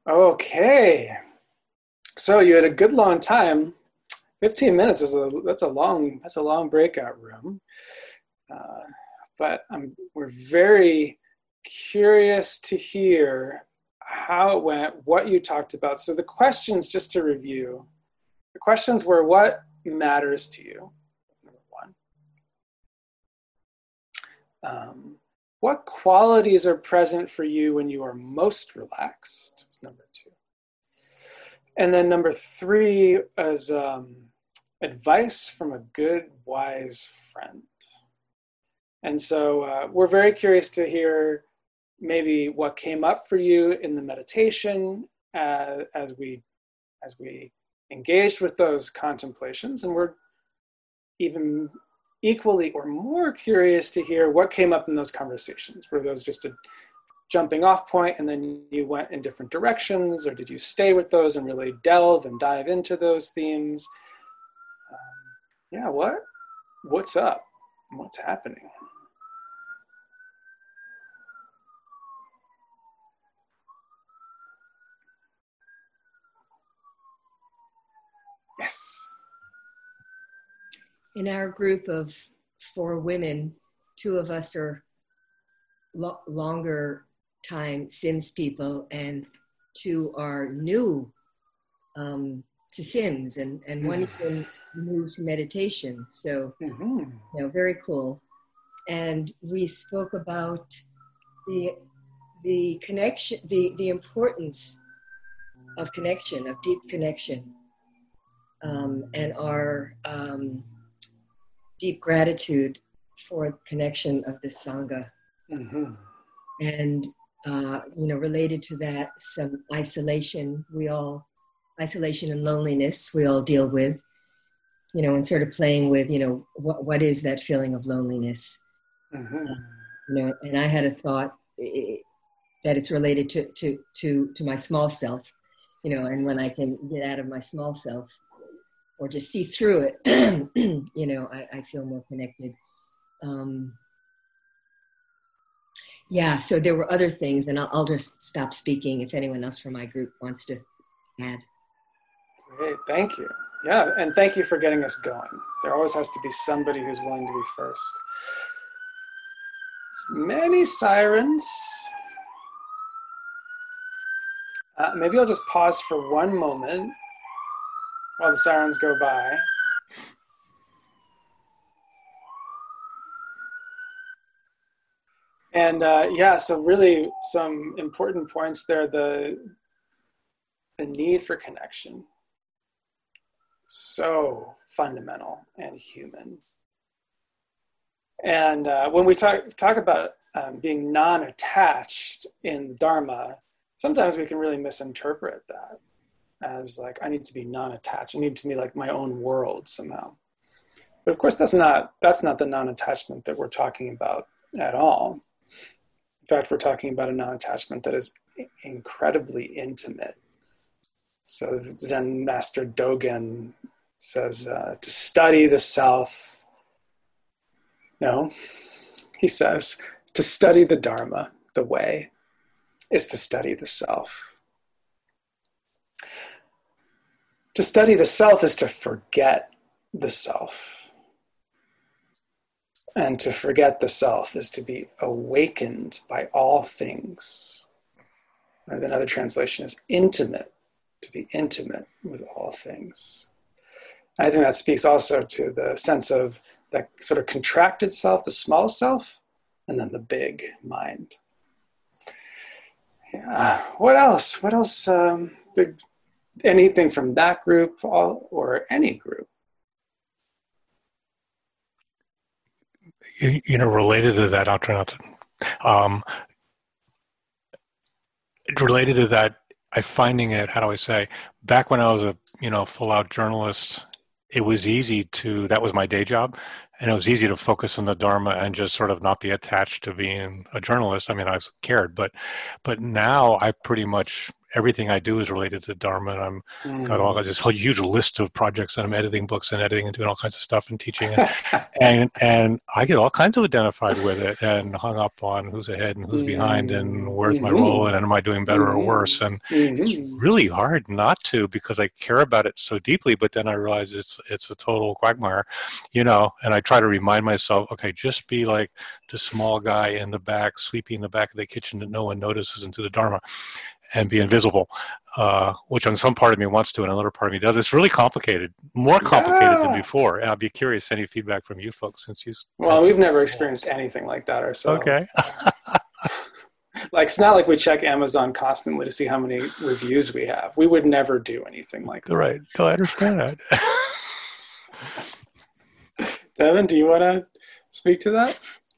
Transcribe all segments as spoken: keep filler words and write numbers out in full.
Okay. So you had a good long time. fifteen minutes is a that's a long that's a long breakout room. Uh, but I'm we're very curious to hear how it went, what you talked about. So the questions, just to review, the questions were, what matters to you? That's number one. Um, what qualities are present for you when you are most relaxed? That's number two. And then number three is um, advice from a good, wise friend. And so uh, we're very curious to hear maybe what came up for you in the meditation uh, as we as we engaged with those contemplations. And we're even equally or more curious to hear what came up in those conversations. Were those just a jumping off point and then you went in different directions, or did you stay with those and really delve and dive into those themes? Um, yeah, what? What's up? What's happening? Yes. In our group of four women, two of us are lo- longer time Sims people, and two are new um, to Sims, and, and one even new to meditation. So, mm-hmm. you know, very cool. And we spoke about the the connection, the, the importance of connection, of deep connection, um, and our um, deep gratitude for the connection of the Sangha. Mm-hmm. And, uh, you know, related to that, some isolation, we all, isolation and loneliness, we all deal with, you know, and sort of playing with, you know, what what is that feeling of loneliness? Mm-hmm. Uh, you know, and I had a thought it, that it's related to, to, to, to my small self, you know, and when I can get out of my small self or just see through it, you know, I, I feel more connected. Um, yeah, so there were other things, and I'll, I'll just stop speaking if anyone else from my group wants to add. Great, thank you. Yeah, and thank you for getting us going. There always has to be somebody who's willing to be first. Many sirens. Uh, maybe I'll just pause for one moment while the sirens go by. And uh, yeah, so really some important points there. The, the need for connection. So fundamental and human. And uh, when we talk, talk about um, being non-attached in Dharma, sometimes we can really misinterpret that as like, I need to be non-attached. I need to be like my own world somehow. But of course, that's not, that's not the non-attachment that we're talking about at all. In fact, we're talking about a non-attachment that is incredibly intimate. So Zen Master Dogen says, uh, to study the self, no, he says, to study the Dharma, the way, is to study the self. To study the self is to forget the self. And to forget the self is to be awakened by all things. And another translation is intimate, to be intimate with all things. And I think that speaks also to the sense of that sort of contracted self, the small self, and then the big mind. Yeah. What else? What else? Um, did anything from that group or any group? You, you know, related to that, I'll try not to. Um, related to that, I finding it. How do I say? Back when I was a you know full-out journalist, it was easy to. That was my day job, and it was easy to focus on the Dharma and just sort of not be attached to being a journalist. I mean, I cared, but but now I pretty much everything I do is related to Dharma. And I'm mm. got all this whole huge list of projects that I'm editing books and editing and doing all kinds of stuff and teaching. And, and, and I get all kinds of identified with it and hung up on who's ahead and who's behind and where's my role and am I doing better or worse. And it's really hard not to, because I care about it so deeply, but then I realize it's, it's a total quagmire, you know, and I try to remind myself, okay, just be like the small guy in the back, sweeping the back of the kitchen that no one notices into the Dharma, and be invisible, uh, which on some part of me wants to and another part of me does. It's really complicated, more complicated yeah. than before. And I'd be curious, any feedback from you folks, since you... Well, we've never experienced anything like that ourselves. Okay. Like, it's not like we check Amazon constantly to see how many reviews we have. We would never do anything like that. Right. No, I understand that. Devin, do you want to speak to that?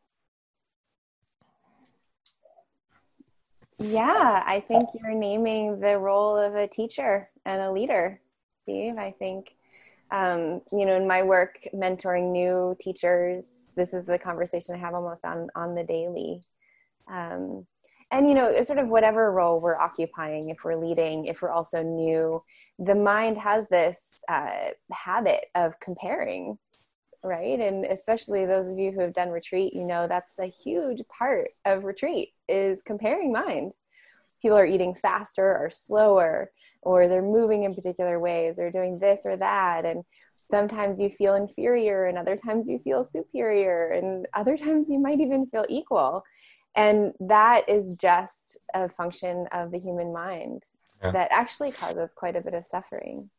Yeah, I think you're naming the role of a teacher and a leader, Steve. I think, um, you know, in my work mentoring new teachers, this is the conversation I have almost on, on the daily. Um, and, you know, sort of whatever role we're occupying, if we're leading, if we're also new, the mind has this uh, habit of comparing, right? And especially those of you who have done retreat, you know, that's a huge part of retreat is comparing mind. People are eating faster or slower, or they're moving in particular ways, or doing this or that. And sometimes you feel inferior, and other times you feel superior, and other times you might even feel equal. And that is just a function of the human mind yeah. that actually causes quite a bit of suffering.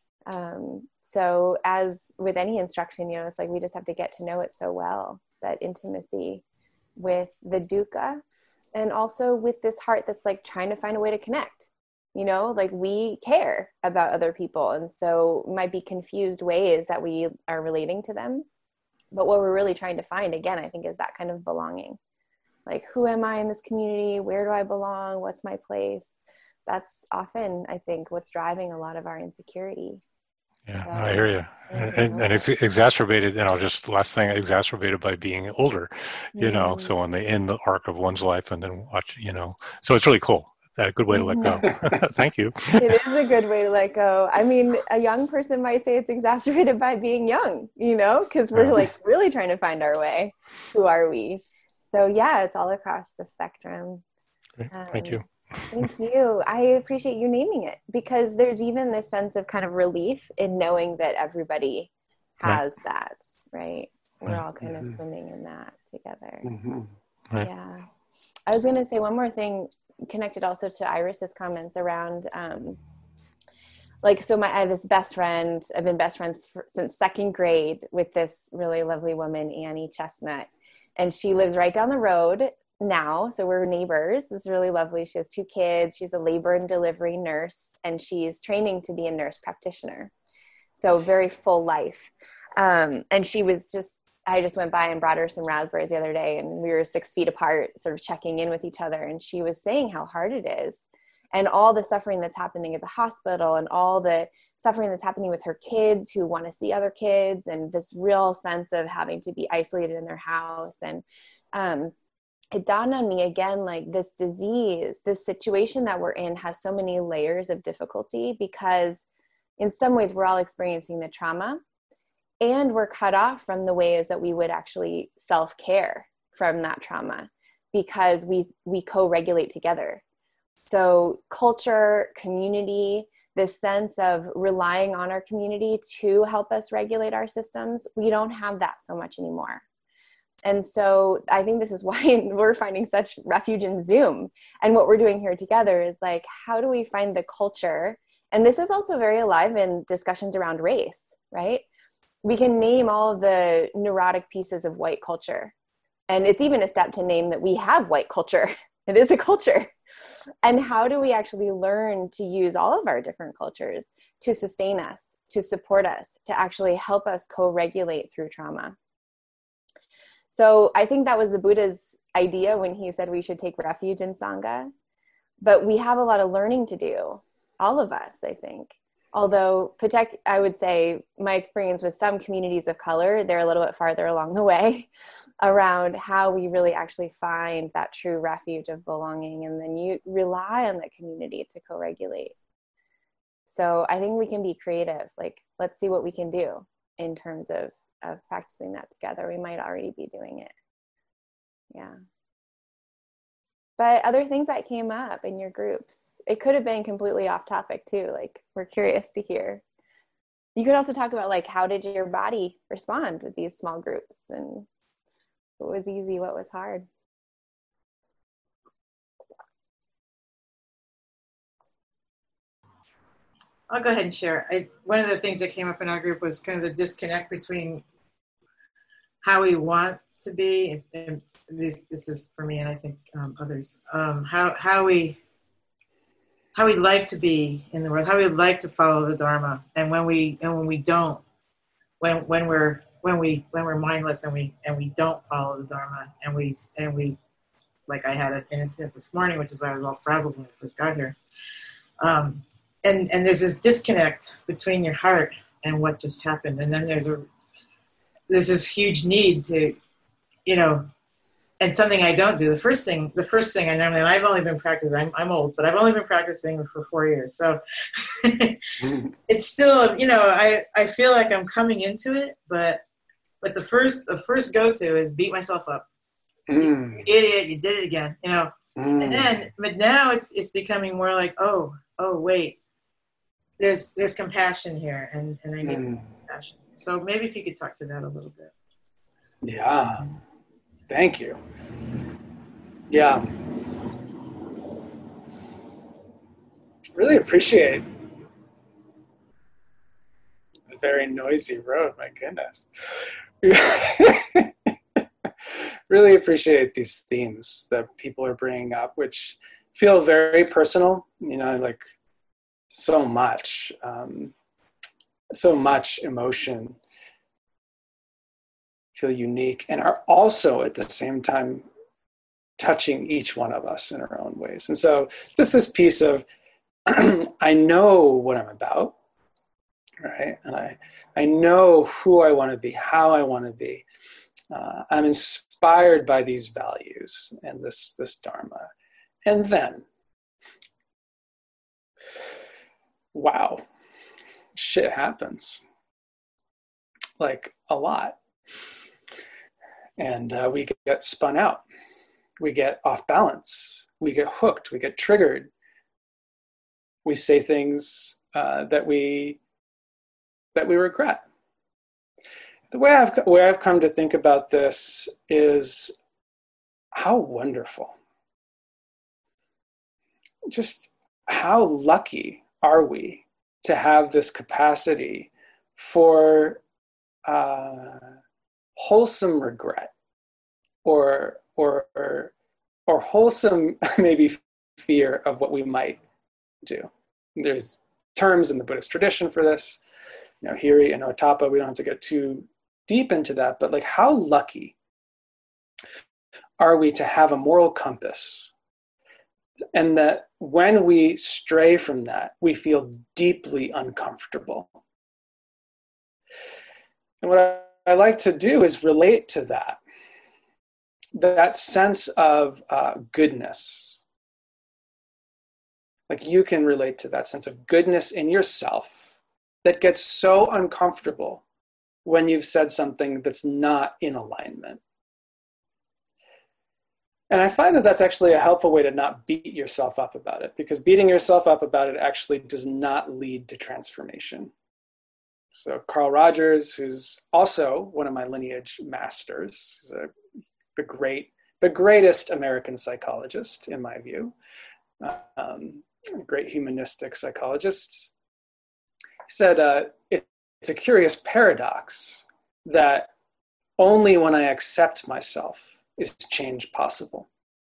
Um, so as with any instruction, you know, it's like we just have to get to know it so well, that intimacy with the dukkha, and also with this heart that's like trying to find a way to connect. You know, like we care about other people, and so might be confused ways that we are relating to them. But what we're really trying to find, again, I think, is that kind of belonging. Like, who am I in this community? Where do I belong? What's my place? That's often, I think, what's driving a lot of our insecurity. Yeah, so, I hear you. And, and, and it's exacerbated, you know, just last thing, exacerbated by being older, you mm-hmm. know, so when they end the arc of one's life and then watch, you know, so it's really cool. That's a good way to let go. Thank you. It is a good way to let go. I mean, a young person might say it's exacerbated by being young, you know, because we're yeah. like really trying to find our way. Who are we? So yeah, it's all across the spectrum. Great. Um, Thank you. Thank you. I appreciate you naming it, because there's even this sense of kind of relief in knowing that everybody has right. that, right? We're all kind mm-hmm. of swimming in that together. Mm-hmm. Right. Yeah. I was going to say one more thing connected also to Iris's comments around, um, like, so my, I have this best friend, I've been best friends for, since second grade with this really lovely woman, Annie Chestnut, and she lives right down the road now. So we're neighbors. It's really lovely. She has two kids. She's a labor and delivery nurse, and she's training to be a nurse practitioner. So very full life. Um, and she was just, I just went by and brought her some raspberries the other day, and we were six feet apart, sort of checking in with each other. And she was saying how hard it is, and all the suffering that's happening at the hospital, and all the suffering that's happening with her kids who want to see other kids, and this real sense of having to be isolated in their house. And, um, it dawned on me again, like this disease, this situation that we're in has so many layers of difficulty, because in some ways we're all experiencing the trauma, and we're cut off from the ways that we would actually self-care from that trauma, because we, we co-regulate together. So culture, community, this sense of relying on our community to help us regulate our systems, we don't have that so much anymore. And so I think this is why we're finding such refuge in Zoom. And what we're doing here together is like, how do we find the culture? And this is also very alive in discussions around race, right? We can name all of the neurotic pieces of white culture. And it's even a step to name that we have white culture. It is a culture. And how do we actually learn to use all of our different cultures to sustain us, to support us, to actually help us co-regulate through trauma? So I think that was the Buddha's idea when he said we should take refuge in Sangha. But we have a lot of learning to do, all of us, I think. Although Patek, I would say my experience with some communities of color, they're a little bit farther along the way around how we really actually find that true refuge of belonging. And then you rely on that community to co-regulate. So I think we can be creative. Like, let's see what we can do in terms of, of practicing that together. We might already be doing it. Yeah. But other things that came up in your groups, it could have been completely off topic too. Like, we're curious to hear. You could also talk about like, how did your body respond with these small groups, and what was easy, what was hard? I'll go ahead and share. I, one of the things that came up in our group was kind of the disconnect between how we want to be, and this this is for me, and I think um, others, um, how how we how we like to be in the world, how we like to follow the Dharma, and when we and when we don't, when when we're when we when we're mindless and we and we don't follow the Dharma, and we and we like I had an incident this morning, which is why I was all frazzled when I first got here. Um, and and there's this disconnect between your heart and what just happened, and then there's a there's this huge need to, you know. And something I don't do. The first thing, the first thing I normally, and I've only been practicing, I'm, I'm old, but I've only been practicing for four years. So mm. It's still, you know, I, I feel like I'm coming into it, but, but the first, the first go-to is beat myself up. Mm. You idiot, you did it again, you know? Mm. And then, but now it's, it's becoming more like, oh, oh, wait, there's, there's compassion here, and, and I need mm. compassion. So maybe if you could talk to that a little bit. Yeah. Thank you. Yeah. Really appreciate a very noisy road, my goodness. Really appreciate these themes that people are bringing up, which feel very personal, you know, like so much, um, so much emotion. Feel unique, and are also at the same time touching each one of us in our own ways. And so just this piece of, I know what I'm about, right? And I, I know who I want to be, how I want to be. Uh, I'm inspired by these values and this, this Dharma. And then, wow, shit happens. Like a lot. And uh, we get spun out, we get off balance, we get hooked, we get triggered. We say things uh, that we that we regret. The way I've way I've come to think about this is how wonderful. Just how lucky are we to have this capacity for uh, wholesome regret, or, or, or, or wholesome maybe fear of what we might do. There's terms in the Buddhist tradition for this, you know, hiri and otapa. We don't have to get too deep into that, but like, how lucky are we to have a moral compass, and that when we stray from that, we feel deeply uncomfortable. And what I I like to do is relate to that, that sense of uh, goodness. Like, you can relate to that sense of goodness in yourself that gets so uncomfortable when you've said something that's not in alignment. And I find that that's actually a helpful way to not beat yourself up about it, because beating yourself up about it actually does not lead to transformation. So Carl Rogers, who's also one of my lineage masters, is a, the great, the greatest American psychologist, in my view, um, a great humanistic psychologist, said uh, it, it's a curious paradox that only when I accept myself is change possible.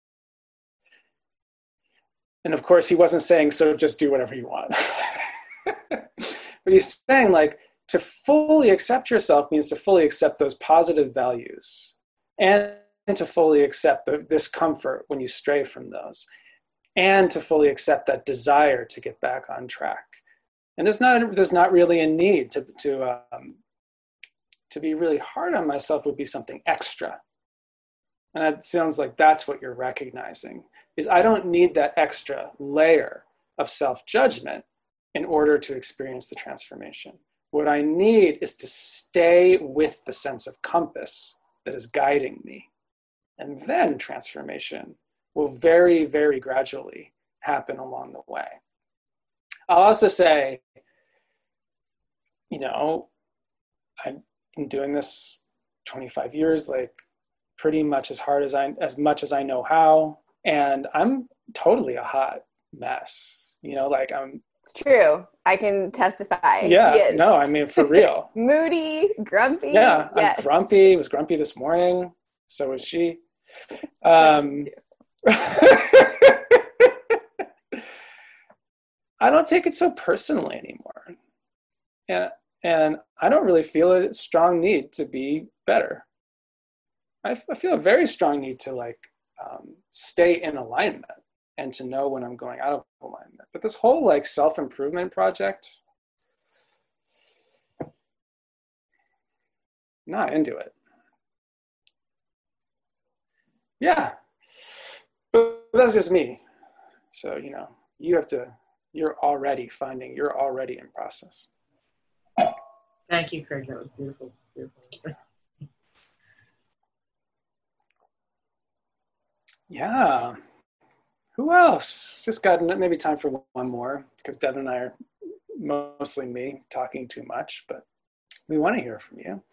And of course, he wasn't saying, so just do whatever you want. But he's saying, like, to fully accept yourself means to fully accept those positive values, and to fully accept the discomfort when you stray from those, and to fully accept that desire to get back on track. And there's not, there's not really a need to, to, um, to be really hard on myself would be something extra. And it sounds like that's what you're recognizing, is I don't need that extra layer of self-judgment in order to experience the transformation. What I need is to stay with the sense of compass that is guiding me. And then transformation will very, very gradually happen along the way. I'll also say, you know, I've been doing this twenty-five years, like pretty much as hard as I, as much as I know how. And I'm totally a hot mess, you know, like I'm. It's true. I can testify. Yeah, no, I mean, for real. Moody, grumpy. Yeah, yes. I'm grumpy. I was grumpy this morning. So was she. Um, I don't take it so personally anymore. And, and I don't really feel a strong need to be better. I, I feel a very strong need to like um, stay in alignment and to know when I'm going out of alignment. But this whole like self-improvement project, not into it. Yeah, but that's just me. So, you know, you have to, you're already finding, you're already in process. Thank you, Craig. That was beautiful. Beautiful. Yeah. Who else? Just got maybe time for one more, because Devin and I are mostly me talking too much, but we want to hear from you.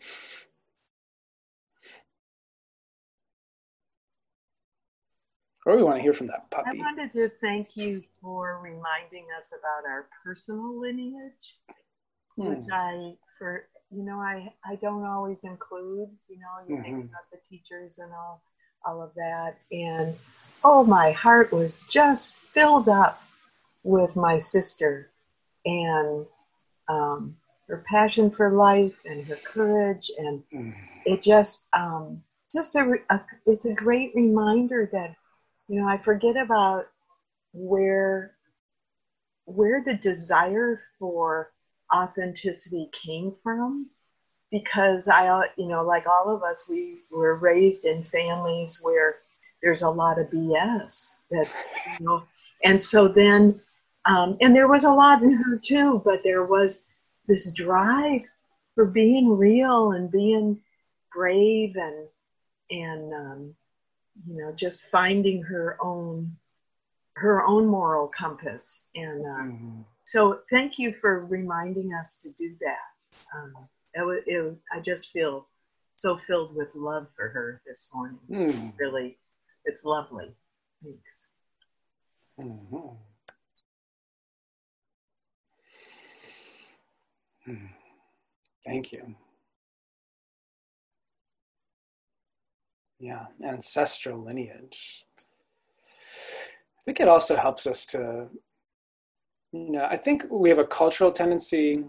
Or we want to hear from that puppy. I wanted to thank you for reminding us about our personal lineage, hmm. which I, for, you know, I, I don't always include, you know, you mm-hmm. think about the teachers and all, all of that. And, oh, my heart was just filled up with my sister and um, her passion for life and her courage. And mm. it just, um, just a, a, it's a great reminder that, you know, I forget about where where the desire for authenticity came from, because I, you know, like all of us, we were raised in families where there's a lot of B S. That's, you know, and so then, um, and there was a lot in her too, but there was this drive for being real and being brave and and um, you know, just finding her own, her own moral compass. And uh, mm-hmm. so thank you for reminding us to do that. Um, it, was, it was, I just feel so filled with love for her this morning. Mm. Really, it's lovely. Thanks. Mm-hmm. Mm. Thank you. Yeah, ancestral lineage. I think it also helps us to, you know, I think we have a cultural tendency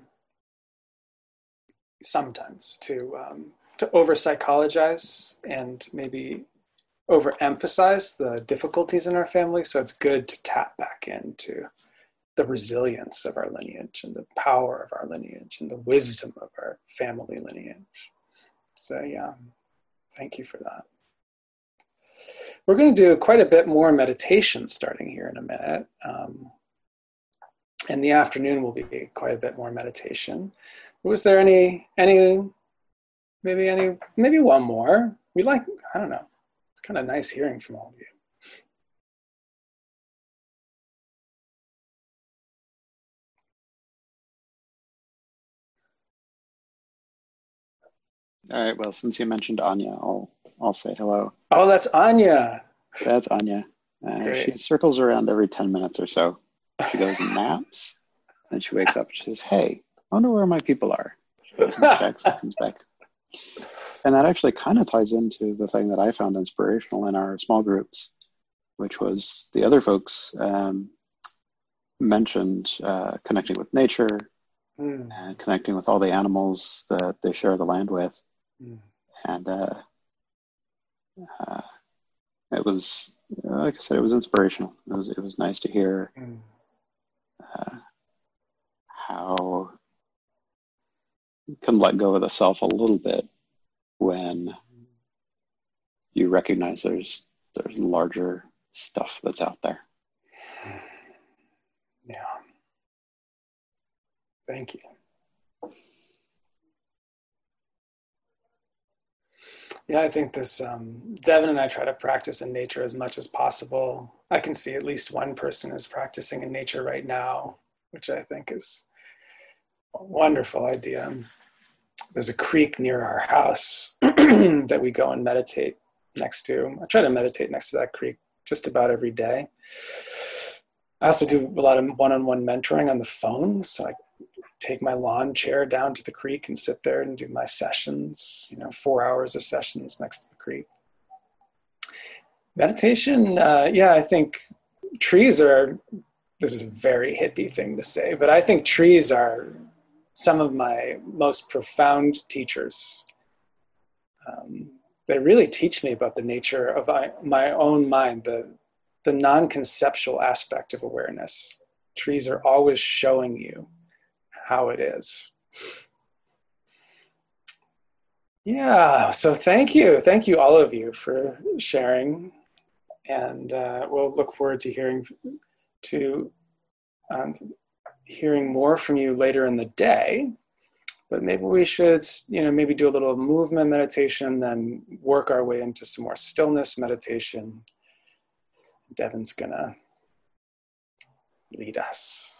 sometimes to um, to over-psychologize and maybe overemphasize the difficulties in our family. So it's good to tap back into the resilience of our lineage and the power of our lineage and the wisdom of our family lineage. So yeah, thank you for that. We're going to do quite a bit more meditation starting here in a minute. Um, in the afternoon will be quite a bit more meditation. Was there any, any, maybe any, maybe one more? We like, I don't know. It's kind of nice hearing from all of you. All right, well, since you mentioned Anya, I'll I'll say hello. Oh, that's Anya. That's Anya. Uh, she circles around every ten minutes or so. She goes and naps, and she wakes up and she says, hey, I wonder where my people are. She goes and checks and comes back. And that actually kind of ties into the thing that I found inspirational in our small groups, which was the other folks um, mentioned uh, connecting with nature mm. and connecting with all the animals that they share the land with. Mm. And uh, uh, it was, like I said, it was inspirational. It was it was nice to hear uh, how how you can let go of the self a little bit when you recognize there's there's larger stuff that's out there. Yeah. Thank you. Yeah, I think this, um, Devin and I try to practice in nature as much as possible. I can see at least one person is practicing in nature right now, which I think is a wonderful idea. There's a creek near our house that we go and meditate next to. I try to meditate next to that creek just about every day. I also do a lot of one-on-one mentoring on the phone. So I take my lawn chair down to the creek and sit there and do my sessions, you know, four hours of sessions next to the creek. Meditation, uh, yeah, I think trees are, this is a very hippie thing to say, but I think trees are some of my most profound teachers. Um, they really teach me about the nature of my, my own mind, the, the non-conceptual aspect of awareness. Trees are always showing you how it is. Yeah, so thank you. Thank you all of you for sharing. And uh, we'll look forward to hearing to um, hearing more from you later in the day. But maybe we should, you know, maybe do a little movement meditation, then work our way into some more stillness meditation. Devin's gonna lead us.